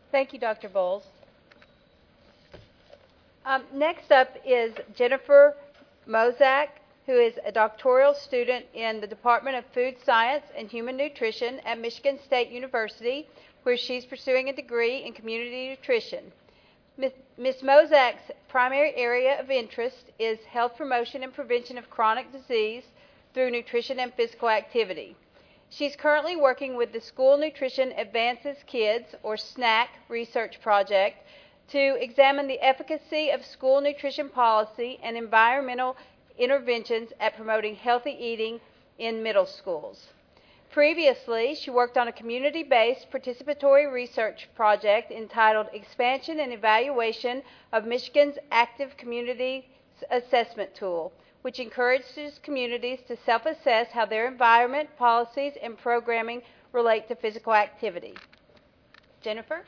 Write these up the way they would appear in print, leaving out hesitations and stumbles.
Thank you, Dr. Bowles. Next up is Jennifer Mozak, who is a doctoral student in the Department of Food Science and Human Nutrition at Michigan State University, where she's pursuing a degree in community nutrition. Ms. Mozak's primary area of interest is health promotion and prevention of chronic disease through nutrition and physical activity. She's currently working with the School Nutrition Advances Kids, or SNAC, research project to examine the efficacy of school nutrition policy and environmental interventions at promoting healthy eating in middle schools. Previously, she worked on a community-based participatory research project entitled Expansion and Evaluation of Michigan's Active Community Assessment Tool, which encourages communities to self-assess how their environment, policies, and programming relate to physical activity. Jennifer?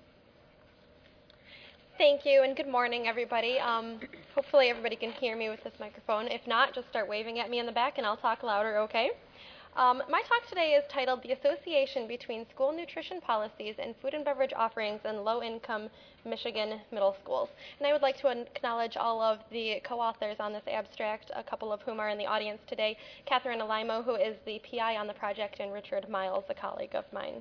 Thank you, and good morning, everybody. Hopefully everybody can hear me with this microphone. If not, just start waving at me in the back and I'll talk louder, okay? My talk today is titled The Association Between School Nutrition Policies and Food and Beverage Offerings in Low-Income Michigan Middle Schools. And I would like to acknowledge all of the co-authors on this abstract, a couple of whom are in the audience today, Catherine Alaimo, who is the PI on the project, and Richard Miles, a colleague of mine.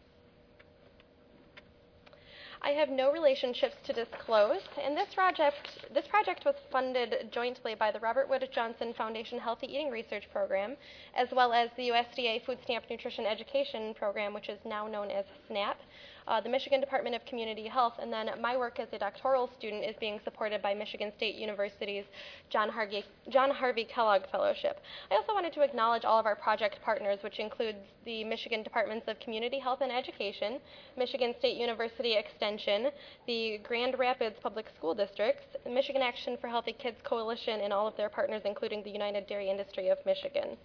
I have no relationships to disclose, and this project was funded jointly by the Robert Wood Johnson Foundation Healthy Eating Research Program, as well as the USDA Food Stamp Nutrition Education Program, which is now known as SNAP, the Michigan Department of Community Health, and then my work as a doctoral student is being supported by Michigan State University's John Harvey Kellogg Fellowship. I also wanted to acknowledge all of our project partners, which includes the Michigan Departments of Community Health and Education, Michigan State University Extension, the Grand Rapids Public School Districts, Michigan Action for Healthy Kids Coalition, and all of their partners, including the United Dairy Industry of Michigan.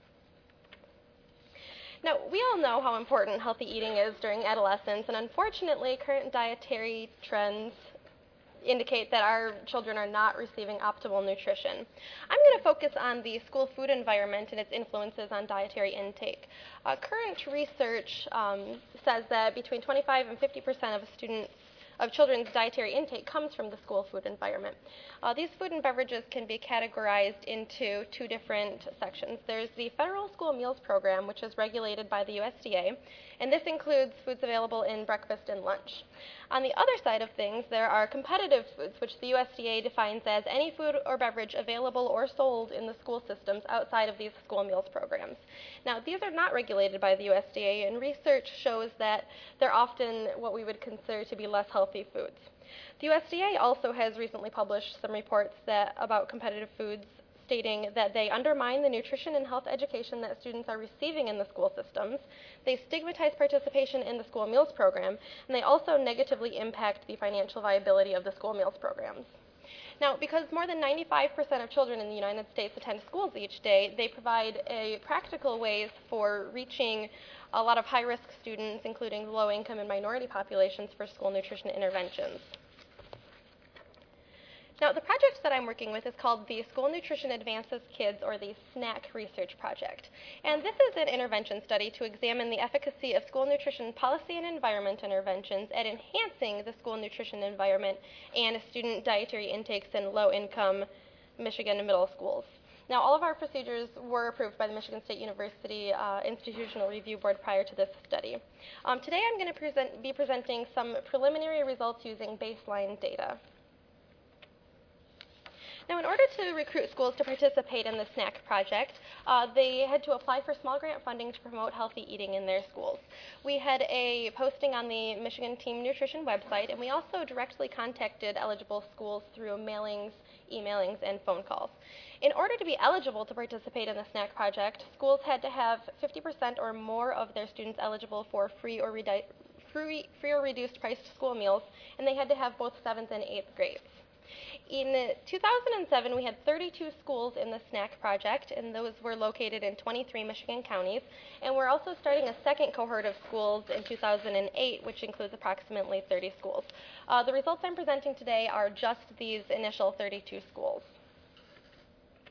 Now, we all know how important healthy eating is during adolescence, and unfortunately, current dietary trends indicate that our children are not receiving optimal nutrition. I'm going to focus on the school food environment and its influences on dietary intake. Current research says that between 25 and 50% of children's dietary intake comes from the school food environment. These food and beverages can be categorized into two different sections. There's the Federal School Meals Program, which is regulated by the USDA, and this includes foods available in breakfast and lunch. On the other side of things, there are competitive foods, which the USDA defines as any food or beverage available or sold in the school systems outside of these school meals programs. Now, these are not regulated by the USDA, and research shows that they're often what we would consider to be less healthy foods. The USDA also has recently published some reports about competitive foods, stating that they undermine the nutrition and health education that students are receiving in the school systems, they stigmatize participation in the school meals program, and they also negatively impact the financial viability of the school meals programs. Now, because more than 95% of children in the United States attend schools each day, they provide practical ways for reaching a lot of high-risk students, including low-income and minority populations, for school nutrition interventions. Now, the project that I'm working with is called the School Nutrition Advances Kids, or the SNAC Research Project. And this is an intervention study to examine the efficacy of school nutrition policy and environment interventions at enhancing the school nutrition environment and student dietary intakes in low-income Michigan middle schools. Now, all of our procedures were approved by the Michigan State University Institutional Review Board prior to this study. Today I'm going to be presenting some preliminary results using baseline data. Now, in order to recruit schools to participate in the SNAC project, they had to apply for small grant funding to promote healthy eating in their schools. We had a posting on the Michigan Team Nutrition website, and we also directly contacted eligible schools through mailings, emailings, and phone calls. In order to be eligible to participate in the SNAC project, schools had to have 50% or more of their students eligible for free or reduced priced school meals, and they had to have both 7th and 8th grades. In 2007, we had 32 schools in the SNAC project, and those were located in 23 Michigan counties. And we're also starting a second cohort of schools in 2008, which includes approximately 30 schools. The results I'm presenting today are just these initial 32 schools.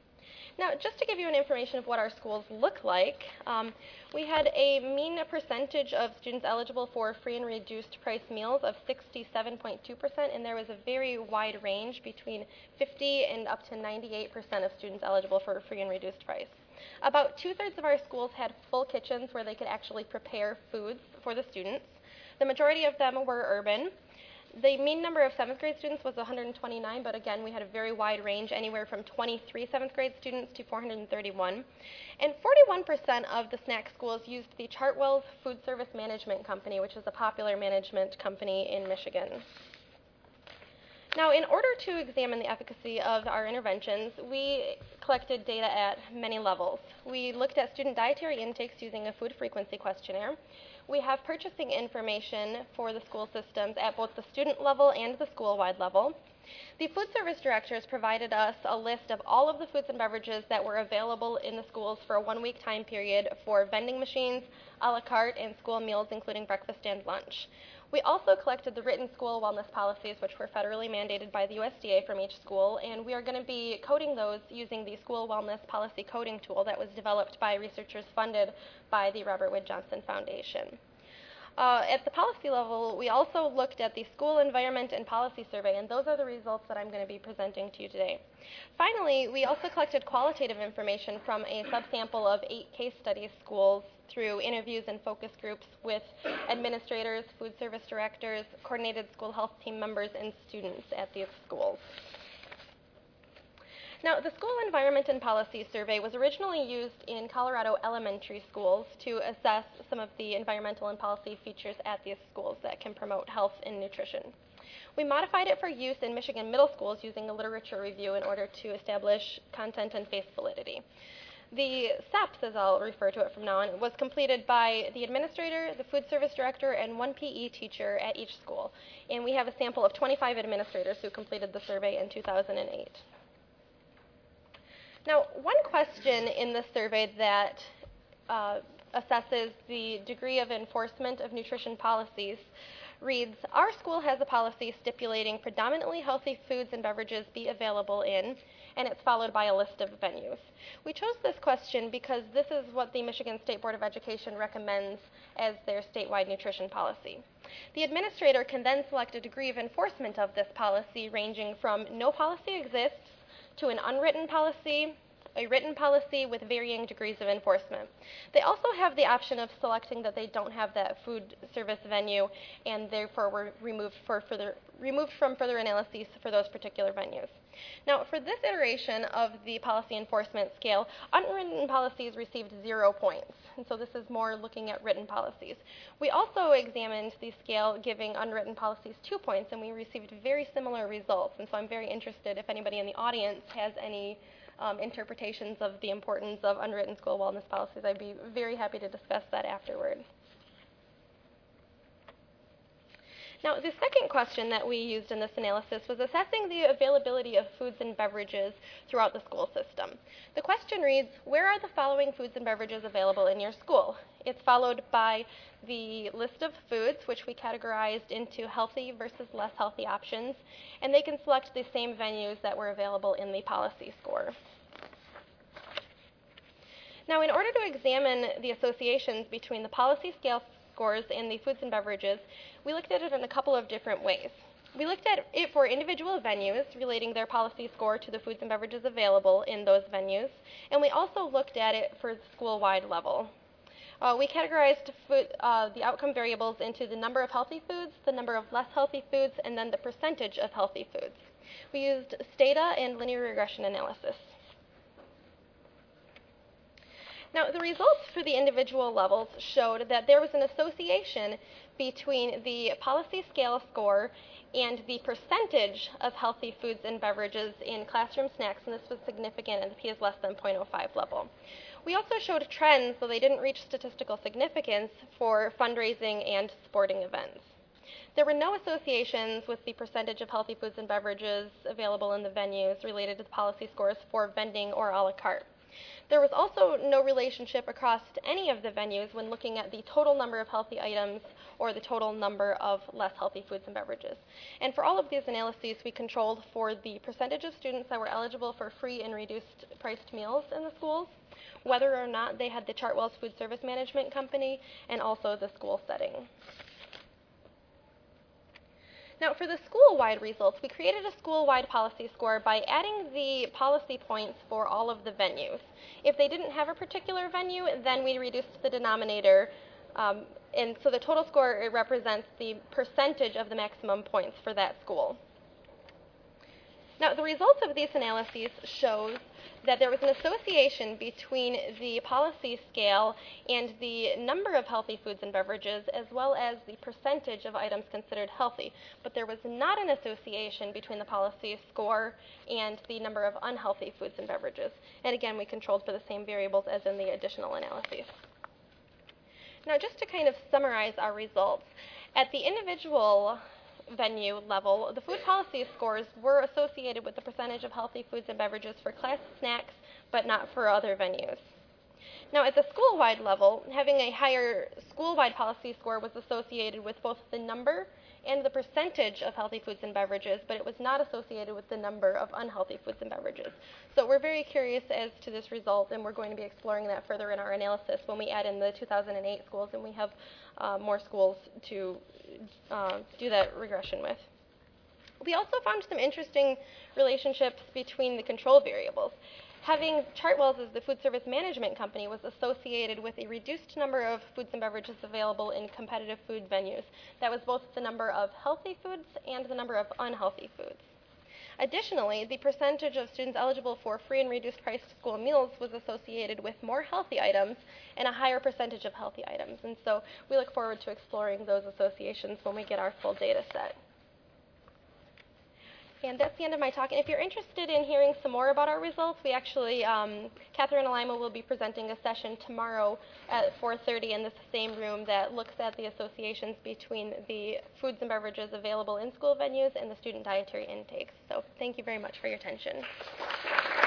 Now, just to give you an information of what our schools look like, we had a mean percentage of students eligible for free and reduced price meals of 67.2%, and there was a very wide range between 50 and up to 98% of students eligible for free and reduced price. About 2/3 of our schools had full kitchens where they could actually prepare foods for the students. The majority of them were urban. The mean number of 7th grade students was 129, but again, we had a very wide range, anywhere from 23 7th grade students to 431. And 41% of the snack schools used the Chartwell's Food Service Management Company, which is a popular management company in Michigan. Now, in order to examine the efficacy of our interventions, we collected data at many levels. We looked at student dietary intakes using a food frequency questionnaire. We have purchasing information for the school systems at both the student level and the school-wide level. The food service directors provided us a list of all of the foods and beverages that were available in the schools for a 1-week time period for vending machines, a la carte, and school meals, including breakfast and lunch. We also collected the written school wellness policies, which were federally mandated by the USDA from each school, and we are going to be coding those using the school wellness policy coding tool that was developed by researchers funded by the Robert Wood Johnson Foundation. At the policy level, we also looked at the school environment and policy survey, and those are the results that I'm going to be presenting to you today. Finally, we also collected qualitative information from a subsample of 8 case study schools through interviews and focus groups with administrators, food service directors, coordinated school health team members, and students at these schools. Now, the School Environment and Policy Survey was originally used in Colorado elementary schools to assess some of the environmental and policy features at these schools that can promote health and nutrition. We modified it for use in Michigan middle schools using a literature review in order to establish content and face validity. The SEPS, as I'll refer to it from now on, was completed by the administrator, the food service director, and 1 PE teacher at each school. And we have a sample of 25 administrators who completed the survey in 2008. Now, one question in this survey that assesses the degree of enforcement of nutrition policies reads, our school has a policy stipulating predominantly healthy foods and beverages be available in, and it's followed by a list of venues. We chose this question because this is what the Michigan State Board of Education recommends as their statewide nutrition policy. The administrator can then select a degree of enforcement of this policy ranging from no policy exists to an unwritten policy, a written policy with varying degrees of enforcement. They also have the option of selecting that they don't have that food service venue and therefore were removed from further analyses for those particular venues. Now, for this iteration of the policy enforcement scale, unwritten policies received 0 points, and so this is more looking at written policies. We also examined the scale giving unwritten policies 2 points, and we received very similar results, and so I'm very interested if anybody in the audience has any interpretations of the importance of unwritten school wellness policies. I'd be very happy to discuss that afterward. Now, the second question that we used in this analysis was assessing the availability of foods and beverages throughout the school system. The question reads, where are the following foods and beverages available in your school? It's followed by the list of foods, which we categorized into healthy versus less healthy options, and they can select the same venues that were available in the policy score. Now, in order to examine the associations between the policy scale scores and the foods and beverages, we looked at it in a couple of different ways. We looked at it for individual venues, relating their policy score to the foods and beverages available in those venues, and we also looked at it for the school-wide level. We categorized the outcome variables into the number of healthy foods, the number of less healthy foods, and then the percentage of healthy foods. We used Stata and linear regression analysis. Now, the results for the individual levels showed that there was an association between the policy scale score and the percentage of healthy foods and beverages in classroom snacks, and this was significant at the P is less than 0.05 level. We also showed trends, though they didn't reach statistical significance, for fundraising and sporting events. There were no associations with the percentage of healthy foods and beverages available in the venues related to the policy scores for vending or a la carte. There was also no relationship across any of the venues when looking at the total number of healthy items or the total number of less healthy foods and beverages. And for all of these analyses, we controlled for the percentage of students that were eligible for free and reduced priced meals in the schools, whether or not they had the Chartwell's Food Service Management Company, and also the school setting. Now, for the school-wide results, we created a school-wide policy score by adding the policy points for all of the venues. If they didn't have a particular venue, then we reduced the denominator, and so the total score, it represents the percentage of the maximum points for that school. Now, the results of these analyses shows that there was an association between the policy scale and the number of healthy foods and beverages, as well as the percentage of items considered healthy. But there was not an association between the policy score and the number of unhealthy foods and beverages. And again, we controlled for the same variables as in the additional analyses. Now, just to kind of summarize our results, at the individual venue level, the food policy scores were associated with the percentage of healthy foods and beverages for class snacks, but not for other venues. Now, at the school-wide level, having a higher school-wide policy score was associated with both the number and the percentage of healthy foods and beverages, but it was not associated with the number of unhealthy foods and beverages. So we're very curious as to this result, and we're going to be exploring that further in our analysis when we add in the 2008 schools, and we have more schools to do that regression with. We also found some interesting relationships between the control variables. Having Chartwell's as the food service management company was associated with a reduced number of foods and beverages available in competitive food venues. That was both the number of healthy foods and the number of unhealthy foods. Additionally, the percentage of students eligible for free and reduced price school meals was associated with more healthy items and a higher percentage of healthy items. And so we look forward to exploring those associations when we get our full data set. And that's the end of my talk. And if you're interested in hearing some more about our results, we actually, Catherine Alima will be presenting a session tomorrow at 4:30 in the same room that looks at the associations between the foods and beverages available in school venues and the student dietary intakes. So thank you very much for your attention.